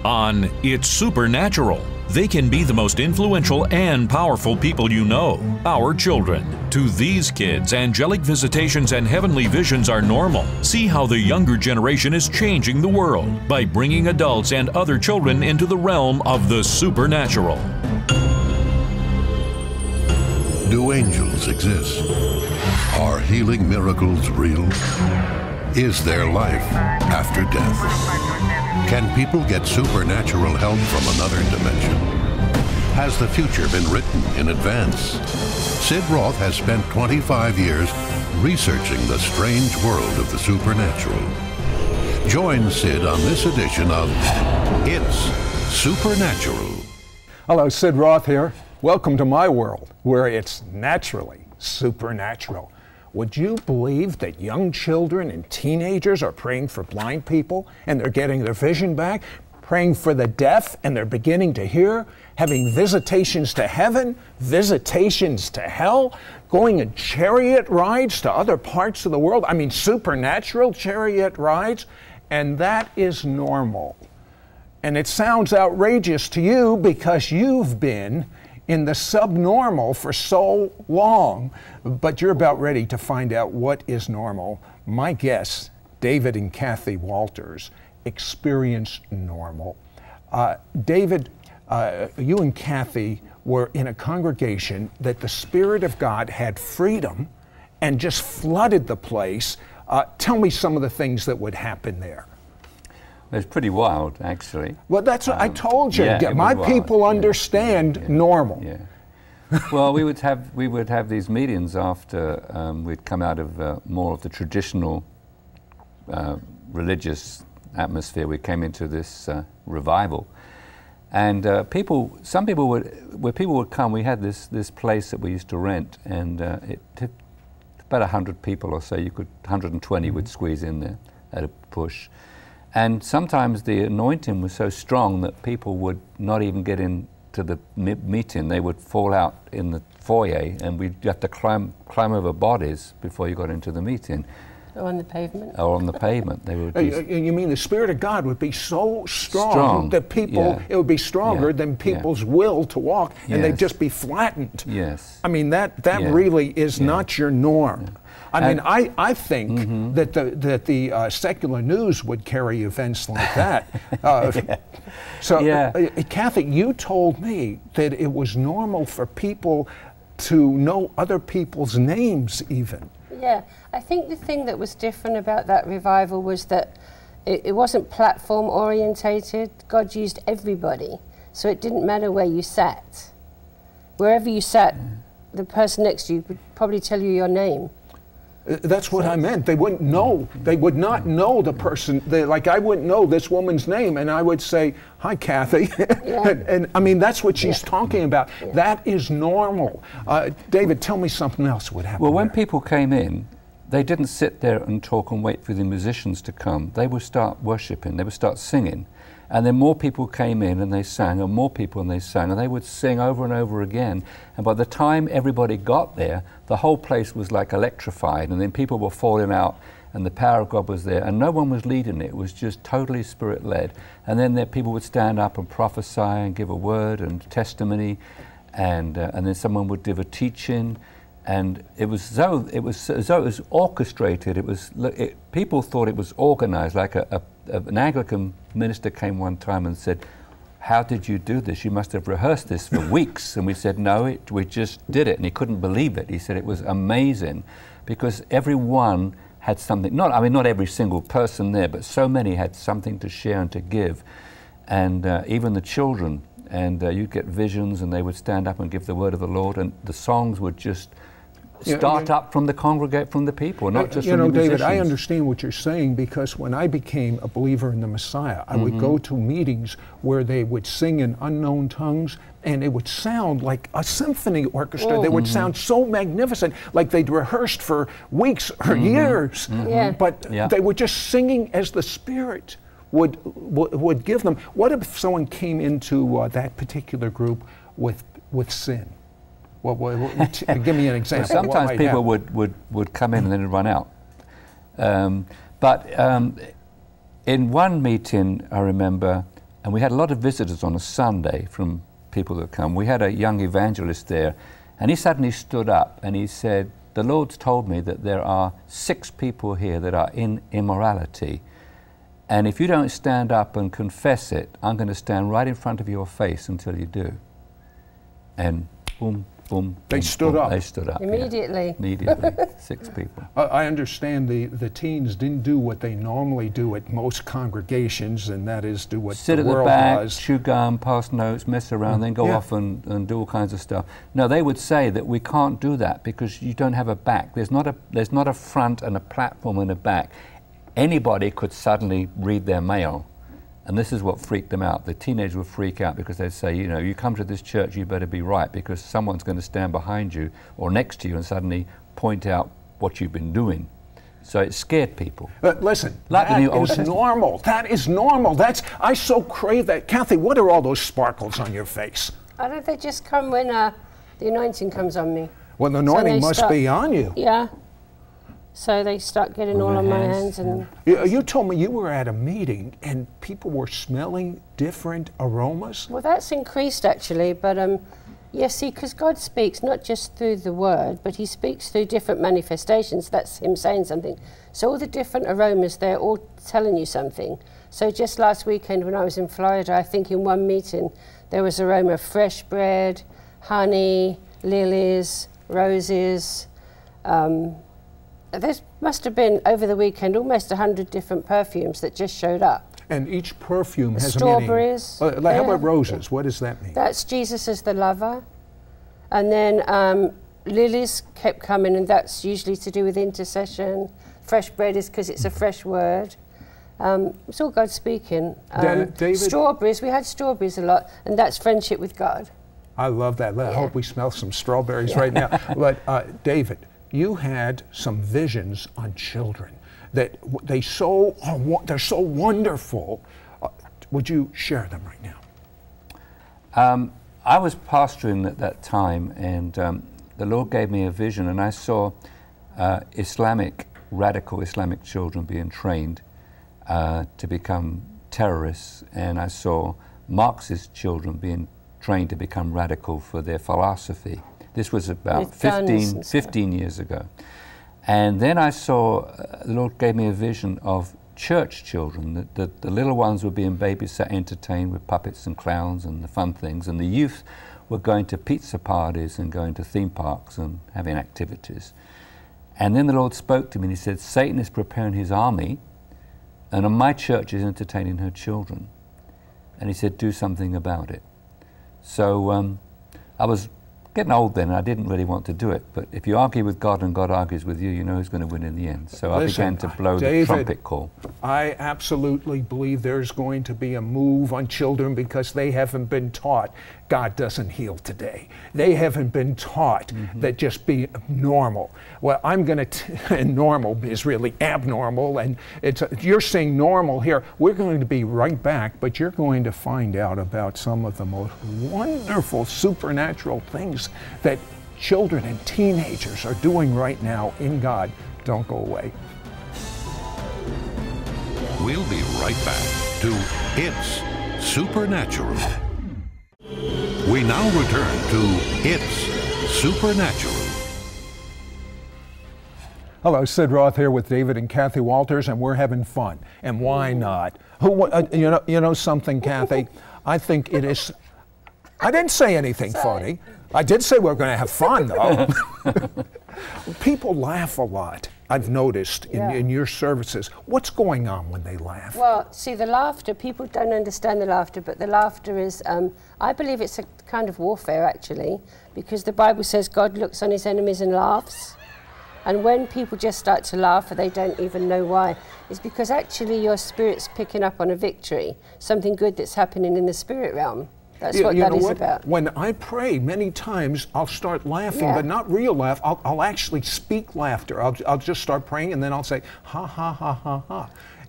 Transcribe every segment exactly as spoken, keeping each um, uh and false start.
on It's Supernatural. They can be the most influential and powerful people you know, our children. To these kids, angelic visitations and heavenly visions are normal. See how the younger generation is changing the world by bringing adults and other children into the realm of the supernatural. Do angels exist? Are healing miracles real? Is there life after death? Can people get supernatural help from another dimension? Has the future been written in advance? Sid Roth has spent twenty-five years researching the strange world of the supernatural. Join Sid on this edition of It's Supernatural. Hello, Sid Roth here. Welcome to my world, where it's naturally supernatural. Would you believe that young children and teenagers are praying for blind people and they're getting their vision back? Praying for the deaf and they're beginning to hear? Having visitations to heaven, visitations to hell, going in chariot rides to other parts of the world? I mean, supernatural chariot rides? And that is normal. And it sounds outrageous to you because you've been in the subnormal for so long, but you're about ready to find out what is normal. My guests, David and Kathy Walters, experience normal. Uh, David, uh, you and Kathy were in a congregation that the Spirit of God had freedom and just flooded the place. Uh, tell me some of the things that would happen there. It's pretty wild, actually. Well, that's what um, I told you. Yeah, My people wild. understand yeah, yeah, normal. Yeah. Well, we would have we would have these meetings after um, we'd come out of uh, more of the traditional uh, religious atmosphere. We came into this uh, revival, and uh, people, some people would, where people would come. We had this this place that we used to rent, and uh, it took about a hundred people or so. You could one hundred twenty mm-hmm. would squeeze in there at a push. And sometimes the anointing was so strong that people would not even get into the meeting. They would fall out in the foyer, and we'd have to climb climb over bodies before you got into the meeting. Or on the pavement. Or on the pavement. They would. Uh, you mean the Spirit of God would be so strong, strong. that people, yeah. it would be stronger yeah. than people's yeah. will to walk, and yes. they'd just be flattened. Yes. I mean, that, that yeah. really is yeah. not your norm. Yeah. I and mean, I, I think mm-hmm. that the that the uh, secular news would carry events like that. Uh, yeah. So, yeah. uh, Kathy, you told me that it was normal for people to know other people's names even. Yeah, I think the thing that was different about that revival was that it, it wasn't platform orientated. God used everybody, so it didn't matter where you sat. Wherever you sat, yeah. the person next to you would probably tell you your name. Uh, that's what I meant. They wouldn't know. They would not know the person. They, like I wouldn't know this woman's name, and I would say, "Hi, Kathy," Yeah. and, and I mean that's what she's yeah. talking about. Yeah. That is normal. Uh, David, tell me something else would happen. Well, when there. people came in, they didn't sit there and talk and wait for the musicians to come. They would start worshiping. They would start singing. And then more people came in and they sang, and more people and they sang, and they would sing over and over again. And by the time everybody got there, the whole place was like electrified, and then people were falling out, and the power of God was there, and no one was leading it. It was just totally Spirit-led. And then there, people would stand up and prophesy and give a word and testimony, and uh, and then someone would give a teaching. And it was so it was as though it was orchestrated. It was it, people thought it was organized. Like a, a, an Anglican minister came one time and said, "How did you do this? You must have rehearsed this for weeks." And we said, "No, it, we just did it." And he couldn't believe it. He said it was amazing, because everyone had something. Not I mean, not every single person there, but so many had something to share and to give, and uh, even the children. And uh, you'd get visions, and they would stand up and give the word of the Lord, and the songs would just start yeah. up from the congregate, from the people, not just you from know, the musicians. David, I understand what you're saying, because when I became a believer in the Messiah, I mm-hmm. would go to meetings where they would sing in unknown tongues, and it would sound like a symphony orchestra. Oh. They would mm-hmm. sound so magnificent, like they'd rehearsed for weeks or mm-hmm. years, mm-hmm. Yeah. but yeah. they were just singing as the Spirit would would, would give them. What if someone came into uh, that particular group with with sin? What, what, what, t- give me an example. Well, sometimes people would, would, would come in and then run out. Um, but um, in one meeting, I remember, And we had a lot of visitors on a Sunday from people that come. We had a young evangelist there, and he suddenly stood up and he said, "The Lord's told me that there are six people here that are in immorality. And if you don't stand up and confess it, I'm going to stand right in front of your face until you do." And boom, boom, They boom, stood boom, up. They stood up. yeah. Immediately. Immediately. Six people. I I understand the, the teens didn't do what they normally do at most congregations, and that is do what Sit the at the world back, does. chew gum, pass notes, mess around, then go Yeah. off and, and do all kinds of stuff. No, they would say that we can't do that because you don't have a back. There's not a, there's not a front and a platform and a back. Anybody could suddenly read their mail. And this is what freaked them out. The teenagers would freak out because they'd say, you know, you come to this church, you better be right, because someone's going to stand behind you or next to you and suddenly point out what you've been doing. So it scared people. But listen, Like the that New Old is Testament. normal. That is normal. That's I so crave that. Kathy, what are all those sparkles on your face? I don't they just come when uh, the anointing comes on me. Well, the So anointing they must start- be on you. Yeah. So they start getting all their on my hands, hands and You, you told me you were at a meeting and people were smelling different aromas. well, that's increased actually, but um, yes, see, because God speaks not just through the word, but He speaks through different manifestations. That's Him saying something. So all the different aromas, they're all telling you something. So just last weekend when I was in Florida, I think in one meeting there was aroma of fresh bread, honey, lilies, roses. Um, there must have been over the weekend almost a hundred different perfumes that just showed up. And each perfume has Strawberries. a meaning. Uh, like, how Yeah. about roses? What does that mean? That's Jesus as the lover. And then um, lilies kept coming, and that's usually to do with intercession. Fresh bread is because it's a fresh word. Um, it's all God speaking. Da- Um, David? Strawberries, we had strawberries a lot, and that's friendship with God. I love that. I Yeah. hope we smell some strawberries right now. But uh, David, you had some visions on children that w- they so are, wo- they're so wonderful. Uh, would you share them right now? Um, I was pastoring at that time, and um, the Lord gave me a vision, and I saw uh, Islamic, radical Islamic children being trained uh, to become terrorists, and I saw Marxist children being trained to become radical for their philosophy. This was about With guns fifteen, and stuff. fifteen years ago. And then I saw, uh, the Lord gave me a vision of church children, that the, the little ones were being babysat, entertained with puppets and clowns and the fun things, and the youth were going to pizza parties and going to theme parks and having activities. And then the Lord spoke to me and He said, Satan is preparing his army, and my church is entertaining her children. And He said, do something about it. So um, I was getting old then, and I didn't really want to do it. But if you argue with God and God argues with you, you know who's going to win in the end. So I Listen, began to blow David, the trumpet call. I absolutely believe there's going to be a move on children because they haven't been taught God doesn't heal today. They haven't been taught Mm-hmm. that just be normal. Well, I'm going to, and normal is really abnormal, and it's you're saying normal here. We're going to be right back, but you're going to find out about some of the most wonderful supernatural things that children and teenagers are doing right now in God. Don't go away. We'll be right back to It's Supernatural. We now return to It's Supernatural. Hello, Sid Roth here with David and Kathy Walters, and we're having fun. And why not? Who? Uh, you know, you know something, Kathy? I think it is. I didn't say anything funny. I did say we're going to have fun, though. People laugh a lot. I've noticed in, Yeah. in your services. What's going on when they laugh? Well, see, the laughter, people don't understand the laughter, but the laughter is, um, I believe it's a kind of warfare, actually, because the Bible says God looks on His enemies and laughs. And when people just start to laugh, or they don't even know why, it's because actually your spirit's picking up on a victory, something good that's happening in the spirit realm. That's You- what you that know is what? about. When I pray, many times I'll start laughing, Yeah. but not real laugh. I'll, I'll actually speak laughter. I'll, I'll just start praying, and then I'll say, ha, ha, ha, ha, ha.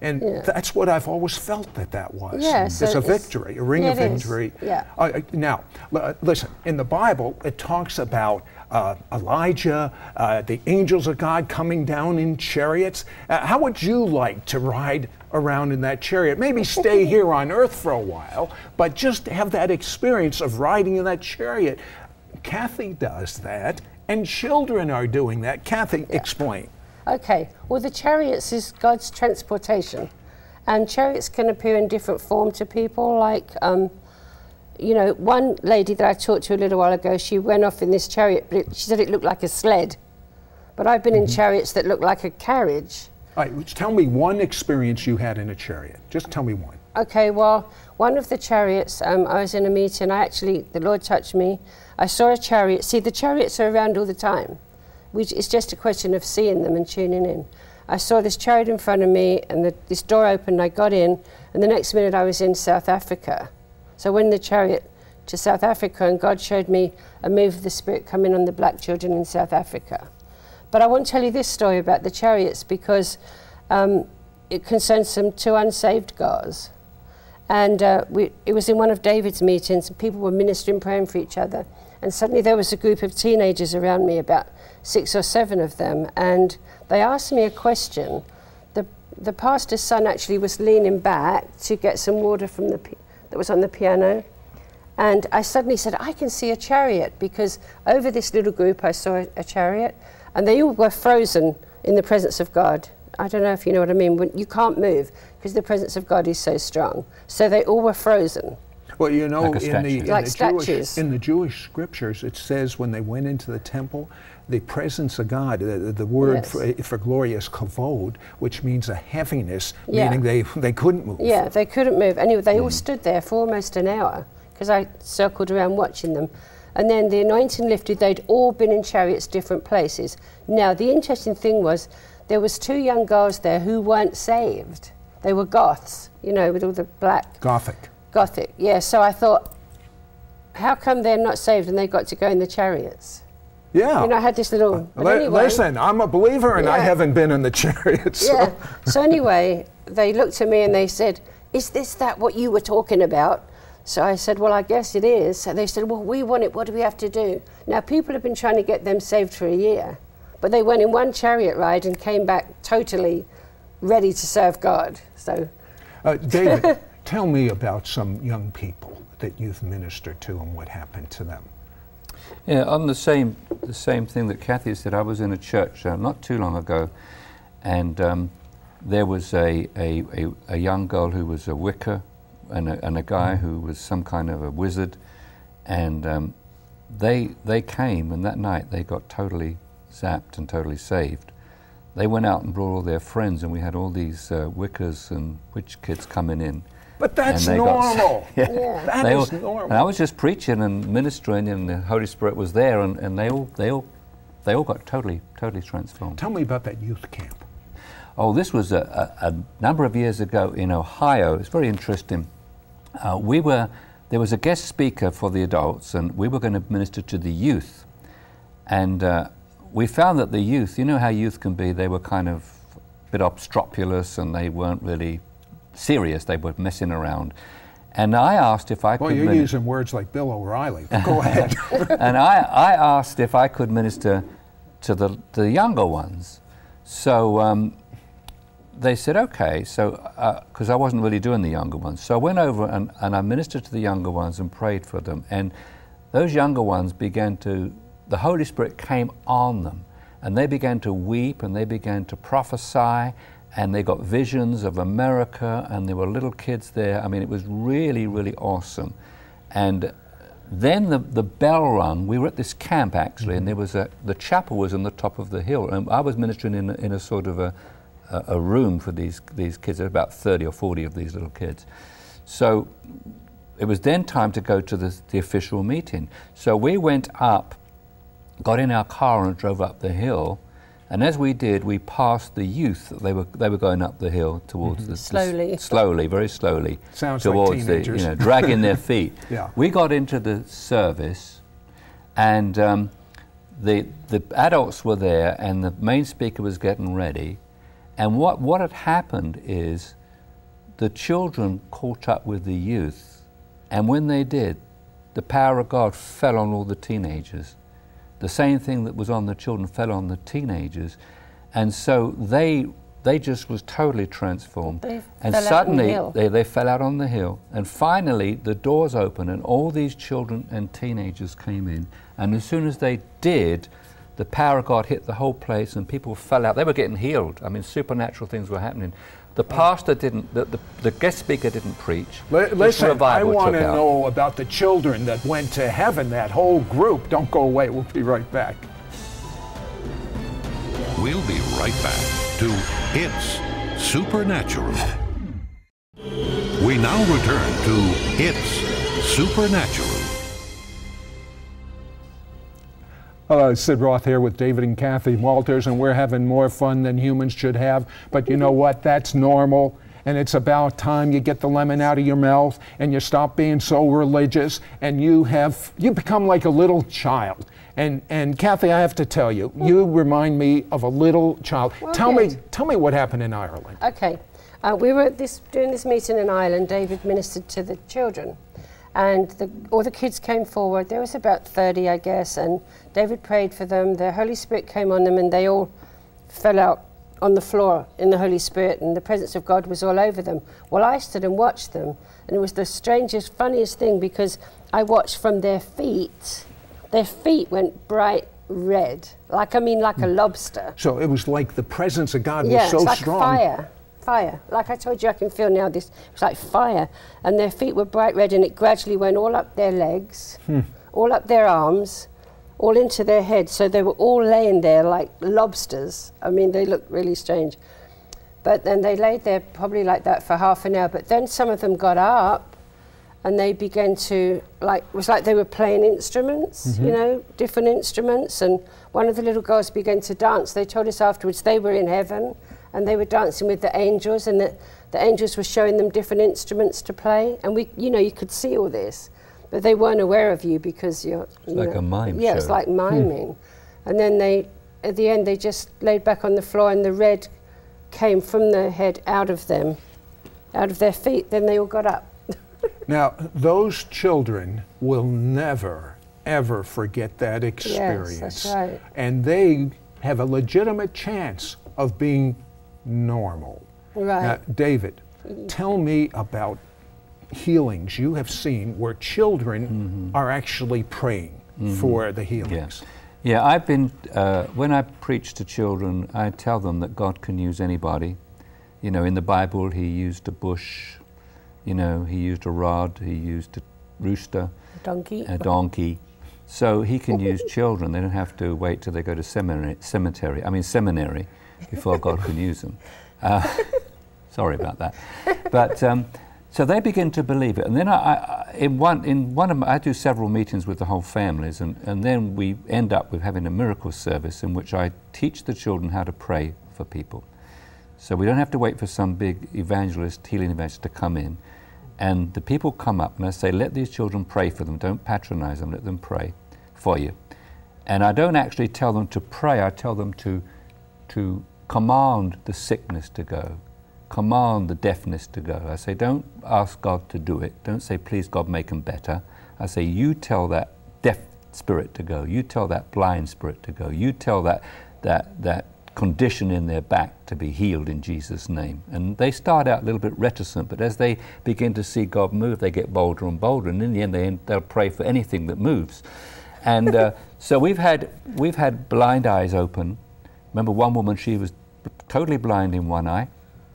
And Yeah. that's what I've always felt that that was. Yeah, it's so a it's- victory, a ring yeah, of it is. victory. Yeah. Uh, now, l- listen, in the Bible, it talks about uh, Elijah, uh, the angels of God coming down in chariots. Uh, how would you like to ride around in that chariot? Maybe stay here on earth for a while, but just have that experience of riding in that chariot. Kathy does that, and children are doing that. Kathy, explain. Okay, well, the chariots is God's transportation, and chariots can appear in different form to people. Like, um, you know, one lady that I talked to a little while ago, she went off in this chariot, but it, she said it looked like a sled. But I've been in chariots that look like a carriage. All right, tell me one experience you had in a chariot. Just tell me one. Okay, well, one of the chariots, um, I was in a meeting, I actually, the Lord touched me. I saw a chariot. See, the chariots are around all the time. Which it's just a question of seeing them and tuning in. I saw this chariot in front of me, and the, this door opened, I got in, and the next minute I was in South Africa. So I went in the chariot to South Africa, and God showed me a move of the Spirit coming on the black children in South Africa. But I want to tell you this story about the chariots because um, it concerns some two unsaved girls. And uh, we, it was in one of David's meetings, and people were ministering, praying for each other. And suddenly there was a group of teenagers around me, about six or seven of them, and they asked me a question. The, the pastor's son actually was leaning back to get some water from the pi- that was on the piano. And I suddenly said, I can see a chariot, because over this little group I saw a, a chariot, and they all were frozen in the presence of God. I don't know if you know what I mean. When you can't move because the presence of God is so strong. So they all were frozen. Well, you know, Like a in, the, in, Like the statues. Jewish, in the Jewish scriptures, it says when they went into the temple, the presence of God, the, the word Yes. for, for glory is kavod, which means a heaviness, Yeah. meaning they, they couldn't move. Yeah, they couldn't move. Anyway, they all stood there for almost an hour because I circled around watching them. And then the anointing lifted. They'd all been in chariots, different places. Now, the interesting thing was there was two young girls there who weren't saved. They were goths, you know, with all the black... Gothic. Gothic, yeah. So I thought, how come they're not saved and they got to go in the chariots? Yeah. You know, I had this little... but Li- anyway, Listen, I'm a believer and I Yeah. haven't been in the chariot. So. yeah. So anyway, they looked at me and they said, is this that what you were talking about? So I said, well, I guess it is. So they said, well, we want it. What do we have to do? Now, people have been trying to get them saved for a year, but they went in one chariot ride and came back totally ready to serve God. So, Uh, David, tell me about some young people that you've ministered to and what happened to them. Yeah, on the same the same thing that Kathy said, I was in a church uh, not too long ago, and um, there was a, a, a, a young girl who was a Wicca, and a, and a guy who was some kind of a wizard, and um, they they came, and that night they got totally zapped and totally saved. They went out and brought all their friends, and we had all these uh, Wiccas and witch kids coming in. But that's And they got- normal. Yeah. yeah. That They is all- normal. And I was just preaching and ministering, and the Holy Spirit was there, and, and they all they all they all got totally totally transformed. Tell me about that youth camp. Oh, this was a, a, a number of years ago in Ohio. It's very interesting. Uh, we were there was a guest speaker for the adults, and we were going to minister to the youth, and uh, we found that the youth, you know how youth can be, they were kind of a bit obstropulous, and they weren't really serious. They were messing around. And I asked if I Well, could you're mini- using words like Bill O'Reilly. But go ahead. and I, I asked if I could minister to the, the younger ones. So um, they said, okay, so, because I wasn't really doing the younger ones. So I went over and, and I ministered to the younger ones and prayed for them. And those younger ones began to, the Holy Spirit came on them, and they began to weep, and they began to prophesy, and they got visions of America, and there were little kids there. I mean, it was really, really awesome. And then the, the bell rung. We were at this camp, actually, and there was a, the chapel was on the top of the hill, and I was ministering in a, in a sort of a, a, a room for these, these kids. There were about thirty or forty of these little kids. So it was then time to go to the, the official meeting. So we went up, got in our car and drove up the hill. And as we did, we passed the youth. They were they were going up the hill towards mm-hmm. the Slowly. the, slowly, very slowly. Sounds like towards teenagers. the, you know, dragging their feet. Yeah. We got into the service, and um, the the adults were there, and the main speaker was getting ready. And what what had happened is the children caught up with the youth, and when they did, the power of God fell on all the teenagers. The same thing that was on the children fell on the teenagers, and so they they just was totally transformed. They and fell out suddenly on the hill. they, they fell out on the hill, and finally the doors opened and all these children and teenagers came in, and as soon as they did, the power of God hit the whole place and people fell out. They were getting healed. I mean, supernatural things were happening. The pastor didn't, the, the, the guest speaker didn't preach. L- listen, I revival want to took out. know about the children that went to heaven, that whole group. Don't go away, we'll be right back. We'll be right back to It's Supernatural. We now return to It's Supernatural. Hello, Sid Roth here with David and Kathy Walters, and we're having more fun than humans should have. But you know what? That's normal. And it's about time you get the lemon out of your mouth and you stop being so religious, and you have you become like a little child. And and Kathy, I have to tell you, you remind me of a little child. Well, tell good. me tell me what happened in Ireland. Okay, uh, we were at this doing this meeting in Ireland. David ministered to the children, and the, all the kids came forward. There was about thirty, I guess, and David prayed for them. The Holy Spirit came on them, and they all fell out on the floor in the Holy Spirit, and the presence of God was all over them. Well, I stood and watched them, and it was the strangest, funniest thing, because I watched from their feet. Their feet went bright red, like I mean, like a lobster. So it was like the presence of God Yeah, was so it's like strong. fire, fire. Like I told you, I can feel now this. It's like fire, and their feet were bright red, and it gradually went all up their legs, Hmm. all up their arms, all into their heads. So they were all laying there like lobsters. I mean, they looked really strange. But then they laid there probably like that for half an hour. But then some of them got up, and they began to, like, it was like they were playing instruments, Mm-hmm. you know, different instruments. And one of the little girls began to dance. They told us afterwards they were in heaven, and they were dancing with the angels, and the, the angels were showing them different instruments to play. And we, you know, you could see all this, but they weren't aware of you because you're, It's you like know, a mime Yeah, show. it's like miming. And then they, at the end, they just laid back on the floor, and the red came from their head out of them, out of their feet. Then they all got up. Now, those children will never, ever forget that experience. that's right. And they have a legitimate chance of being normal. Right. Now, David, tell me about healings you have seen where children Mm-hmm. are actually praying for the healings. Yes. Yeah, I've been, uh, when I preach to children, I tell them that God can use anybody. You know, in the Bible, he used a bush, you know, he used a rod, he used a rooster, Donkey. a donkey. So he can use children. They don't have to wait till they go to seminary, cemetery, I mean seminary, before God can use them. Uh, sorry about that. But, um, so they begin to believe it, and then I, I, in one in one of my, I do several meetings with the whole families, and, and then we end up with having a miracle service in which I teach the children how to pray for people. So we don't have to wait for some big evangelist, healing evangelist to come in, and the people come up and I say, let these children pray for them. Don't patronize them. Let them pray for you. And I don't actually tell them to pray. I tell them to to command the sickness to go. Command the deafness to go. I say, don't ask God to do it. Don't say, please God, make them better. I say, you tell that deaf spirit to go. You tell that blind spirit to go. You tell that that that condition in their back to be healed in Jesus' name. And they start out a little bit reticent, but as they begin to see God move, they get bolder and bolder. And in the end, they, they'll pray for anything that moves. And uh, so we've had we've had blind eyes open. Remember one woman, she was totally blind in one eye.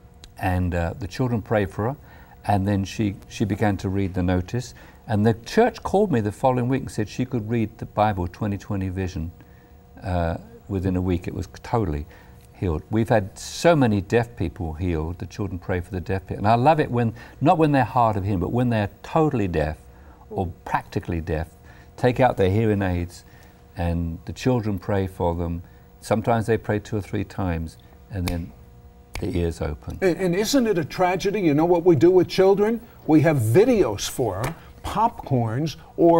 And uh, the children prayed for her, and then she, she began to read the notice. And the church called me the following week and said she could read the Bible twenty twenty vision uh, within a week. It was totally healed. We've had so many deaf people healed. The children pray for the deaf people. And I love it when, not when they're hard of hearing, but when they're totally deaf or practically deaf, take out their hearing aids, and the children pray for them. Sometimes they pray two or three times, and then the ears open. And, and isn't it a tragedy? You know what we do with children? We have videos for them, popcorns, or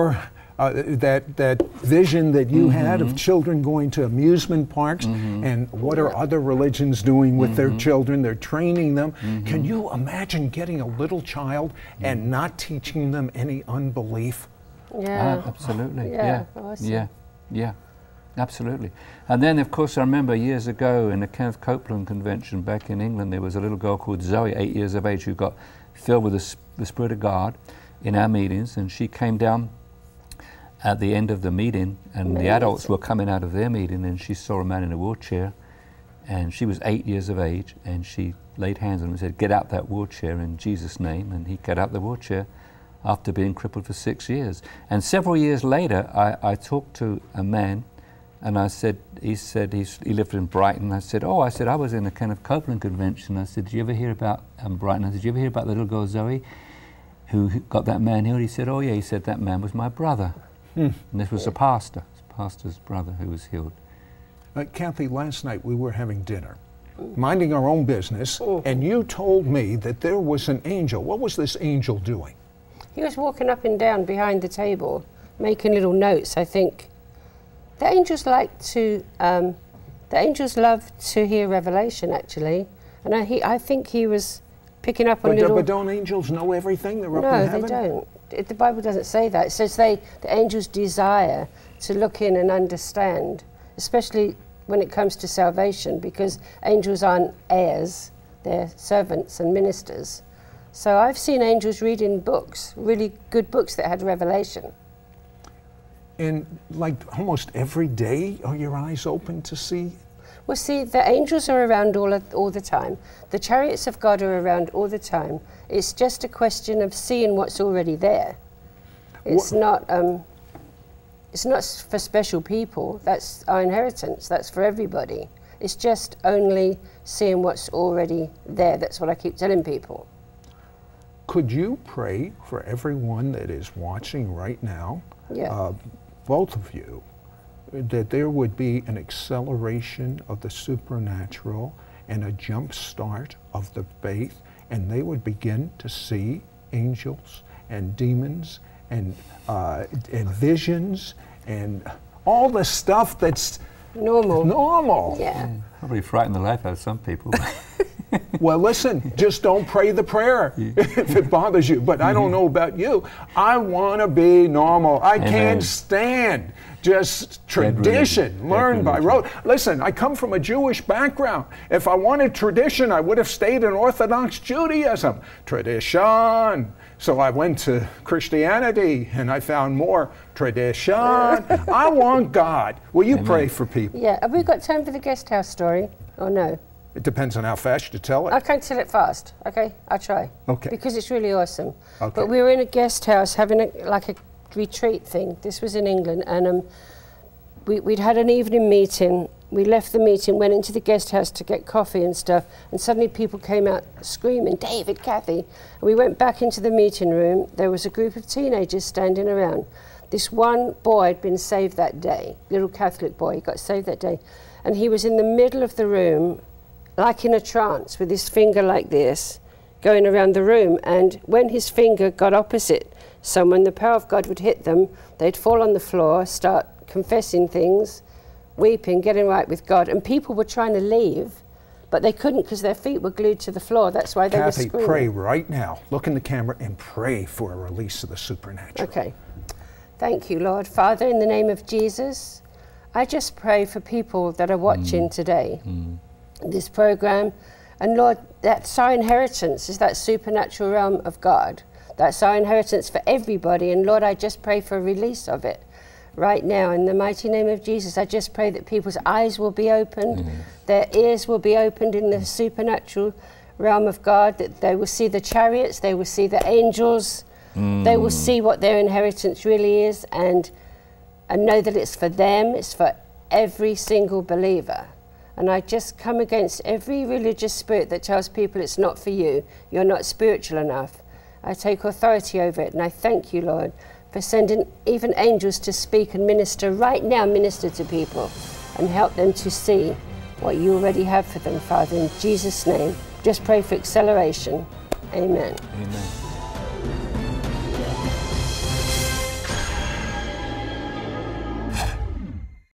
uh, that that vision that you Mm-hmm. had of children going to amusement parks, Mm-hmm. and what are other religions doing with their Mm-hmm. children? They're training them. Mm-hmm. Can you imagine getting a little child and not teaching them any unbelief? Yeah. Ah, absolutely. Yeah, Yeah. awesome. Yeah. Yeah. Absolutely. And then, of course, I remember years ago in the Kenneth Copeland convention back in England, there was a little girl called Zoe, eight years of age, who got filled with the, s- the Spirit of God in our meetings, and she came down at the end of the meeting, and the Amazing. adults were coming out of their meeting, and she saw a man in a wheelchair, and she was eight years of age, and she laid hands on him and said, "Get out that wheelchair in Jesus' name," and he got out the wheelchair after being crippled for six years. And several years later, I, I talked to a man, and I said, he said, he's, he lived in Brighton. I said, oh, I said, I was in the Kenneth Copeland convention. I said, did you ever hear about um, Brighton? I said, did you ever hear about the little girl Zoe who got that man healed? He said, oh yeah. He said, that man was my brother. Hmm. And this was a pastor, a pastor's brother who was healed. Uh, Kathy, last night we were having dinner, minding our own business, and you told me that there was an angel. What was this angel doing? He was walking up and down behind the table, making little notes, I think. The angels like to, um, the angels love to hear revelation, actually. And I, he, I think he was picking up on But, uh, little... but don't angels know everything? They're up No, in they heaven? don't. It, the Bible doesn't say that. It says they, the angels desire to look in and understand, especially when it comes to salvation, because angels aren't heirs, they're servants and ministers. So I've seen angels reading books, really good books that had revelation. And like almost every day, are your eyes open to see? Well, see, the angels are around all, of, all the time. The chariots of God are around all the time. It's just a question of seeing what's already there. It's What- not. Um, it's not s- for special people. That's our inheritance. That's for everybody. It's just only seeing what's already there. That's what I keep telling people. Could you pray for everyone that is watching right now, Yeah. uh, both of you, that there would be an acceleration of the supernatural and a jump start of the faith, and they would begin to see angels and demons and uh, and visions and all the stuff that's Normal. normal. Yeah. Probably frightened the life out of some people. Well, listen, just don't pray the prayer if it bothers you. But I don't know about you. I want to be normal. I Amen. can't stand just tradition, religion. learned Dead by rote. Listen, I come from a Jewish background. If I wanted tradition, I would have stayed in Orthodox Judaism. Tradition. So I went to Christianity and I found more tradition. I want God. Will you Amen. pray for people? Yeah. Have we got time for the guest house story or no? It depends on how fast you tell it. I can't tell it fast, okay? I'll try. Okay. Because it's really awesome. Okay. But we were in a guest house having a, like a retreat thing. This was in England, and um, we, we'd had an evening meeting. We left the meeting, went into the guest house to get coffee and stuff, and suddenly people came out screaming, David, Kathy. And we went back into the meeting room. There was a group of teenagers standing around. This one boy had been saved that day, little Catholic boy, he got saved that day. And he was in the middle of the room, like in a trance, with his finger like this, going around the room. And when his finger got opposite someone, the power of God would hit them. They'd fall on the floor, start confessing things, weeping, getting right with God. And people were trying to leave, but they couldn't because their feet were glued to the floor. That's why they Kathy, were screaming. pray right now. Look in the camera and pray for a release of the supernatural. Okay. Thank you, Lord. Father, in the name of Jesus, I just pray for people that are watching Mm. today. Mm. This program, and Lord, that's our inheritance, is that supernatural realm of God. That's our inheritance for everybody, and Lord, I just pray for a release of it right now in the mighty name of Jesus. I just pray that people's eyes will be opened, Mm. their ears will be opened in the supernatural realm of God, that they will see the chariots, they will see the angels, Mm. they will see what their inheritance really is, and and know that it's for them, it's for every single believer. And I just come against every religious spirit that tells people it's not for you, you're not spiritual enough. I take authority over it, and I thank you, Lord, for sending even angels to speak and minister right now, minister to people, and help them to see what you already have for them, Father, in Jesus' name. Just pray for acceleration. Amen. Amen.